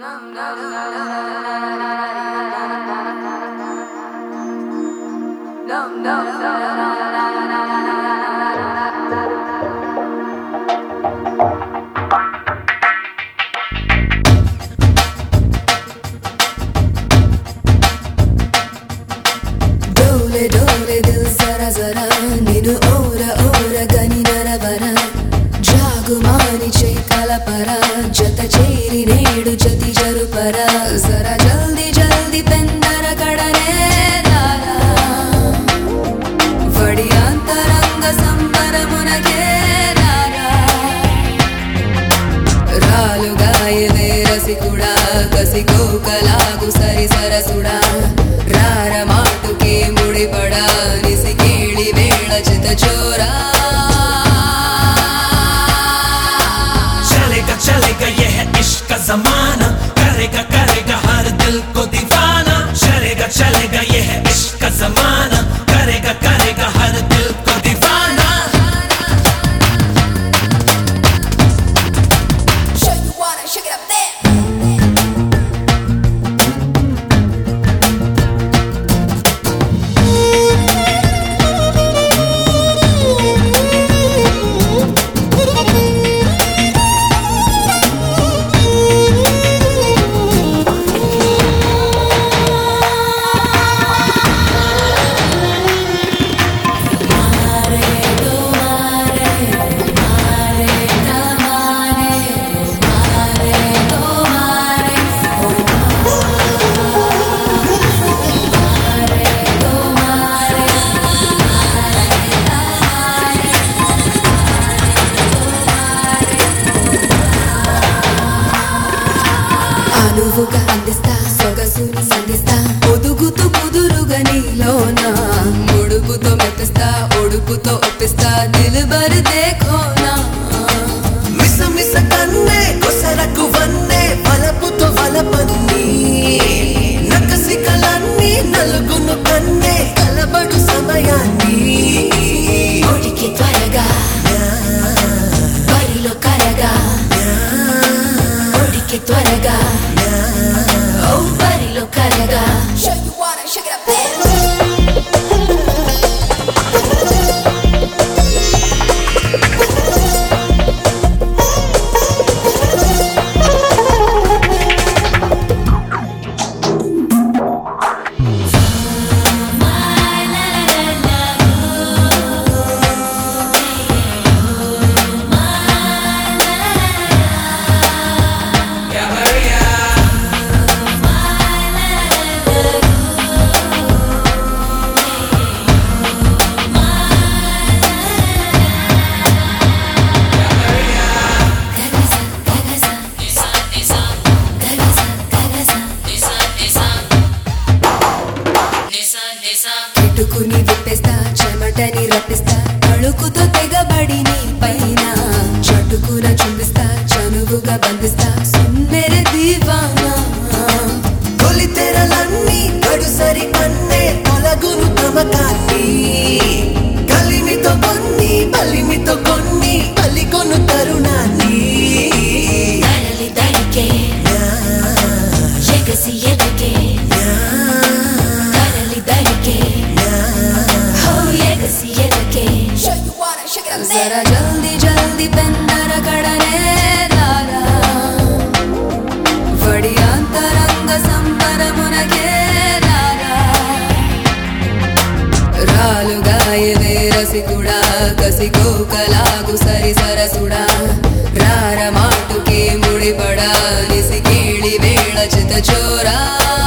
डोले डोले दिल जरा जरा निनु ओरा ओरा गनी नरवरा जागुमानी चै कलपरा जत चेरी नेडु जति जरुपरा जरा जल्दी जल्दी पेन्नर कड़ने दारा वडी अंतरंग संबरमुनगे दारा रालुगायवे रसिकुडा कसिको कलागु सरि सरसुडा रार माटुके मुडिपड़ा निसि केळि वेळ चित चोरा चलेगा ये है इश्क का ज़माना करेगा करेगा हर दिल को दीवाना चलेगा ये है इश्क का ज़माना करेगा करेगा हर दिल को दीवाना Show you wanna shake it up there అనువుగా అందిస్తా సొగసుని సంధిస్తా ఒదుగుతూ కుదురుగా నీలోనా ముడుపుతో మెప్పిస్తా ఒడుపుతో ఒప్పిస్తా దిల్బర్ దేఖోనా మిస మిస కన్నే కొసరకు వన్నే వలపుతో వలపన్ని నకసి కలన్ని నలుగును కన్నే కలబడు సమయాన్ని ఒడికి త్వరగా బరిలో కరగా ఒడికి త్వరగా ఓ బరిలో కరగా Show you wanna shake it up there కిటుకుని విప్పేస్తా చెమటని రప్పిస్తా తళుకుతో తెగబడి నీ పైన చటుకున చుంబిస్తా చనువుగా బంధిస్తా సుందర దీవానా తొలి తెరలన్నీ గడుసరి కన్నే తొలగును తమకాన్ని కలిమితో కొన్ని బలిమితో కొన్ని పలికొను తరుణాన్ని తరలి దడికే ఎగసి ఎదకే తరలి దడికే హో ఎగసి ఎదకే జరా జల్దీ జల్దీ పెన్నర కడనే దారా వడి అంతరంగ సంబరమునగే దారా రాలుగాయవే రసికుడా కసికో కలాగు సరి సరసుడా రార మాటుకే ముడిపడా నిసి కేళి వేళ చిత చోరా